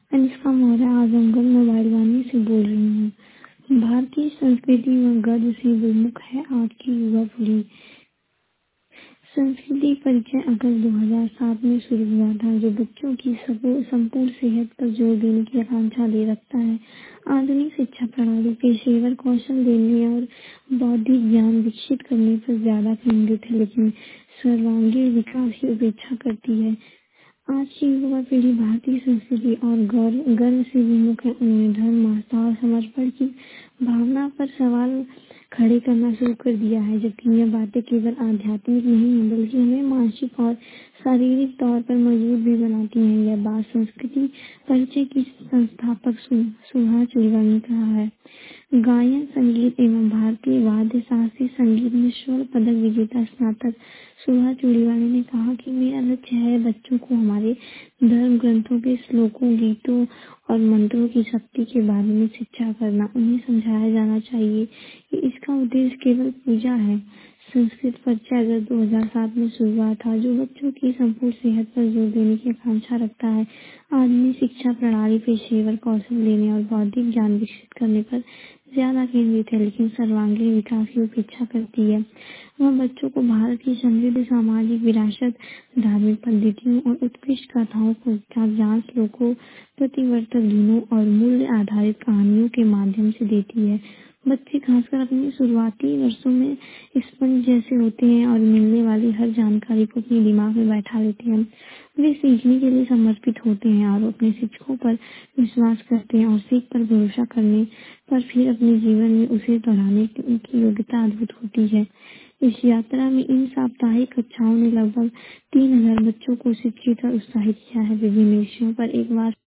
Anushka Maurya Azamgarh mobile Vaani से बोल रही हूँ। भारतीय संस्कृति व गर्व से विमुख है आज की युवा पीढ़ी। संस्कृति परिचय अगस्त 2007 में शुरू हुआ था, जो बच्चों की संपूर्ण सेहत पर जोर देने की आकांक्षा ले रखता है। आधुनिक शिक्षा प्रणाली पेशेवर कौशल देने और बौद्धिक ज्ञान विकसित करने पर ज्यादा केंद्रित है, लेकिन सर्वांगीण विकास की उपेक्षा करती है। आज की युवा पीढ़ी भारतीय संस्कृति और गर्व से विमुख है। उन्होंने धर्म, आस्था और समर्पण की भावना पर सवाल खड़े करना शुरू कर दिया है, जबकि यह बातें केवल आध्यात्मिक नहीं है, बल्कि हमें मानसिक और शारीरिक तौर पर मजबूत भी बनाती हैं। यह बात संस्कृति परिचय की संस्थापक सुधा चुड़ीवाल ने कहा है। गायन, संगीत एवं भारतीय वाद्य शास्त्रीय संगीत में स्वर्ण पदक विजेता स्नातक सुधा चूड़ीवाल ने कहा कि मेरा लक्ष्य है बच्चों को हमारे धर्म ग्रंथों के श्लोकों, गीतों और मंत्रों की शक्ति के बारे में शिक्षा करना। उन्हें समझाया जाना चाहिए कि इसका उद्देश्य केवल पूजा है। संस्कृत परिचय अगस्त 2007 में शुरू हुआ था, जो बच्चों की संपूर्ण सेहत पर जोर देने की आकांक्षा रखता है। आधुनिक शिक्षा प्रणाली पेशेवर कौशल देने और बौद्धिक ज्ञान विकसित करने पर ज्यादा केंद्रित है, लेकिन सर्वांगीण विकास की उपेक्षा करती है। वह बच्चों को भारत की समृद्ध सामाजिक विरासत, धार्मिक पद्धतियों और उत्कृष्ट कथाओं को ज्ञान, श्लोकों, प्रतिवर्तक दिनों और मूल्य आधारित कहानियों के माध्यम से देती है। बच्चे खासकर अपने शुरुआती वर्षों में स्पंज जैसे होते हैं और मिलने वाली हर जानकारी को अपने दिमाग में बैठा लेते हैं। वे सीखने के लिए समर्पित होते हैं और अपने शिक्षकों पर विश्वास करते हैं और सीख पर भरोसा करने पर फिर अपने जीवन में उसे दोहराने की उनकी योग्यता अद्भुत होती है। इस यात्रा में इन साप्ताहिक कक्षाओं ने लगभग 3000 बच्चों को शिक्षित और उत्साहित किया है। विभिन्न विषयों पर एक बार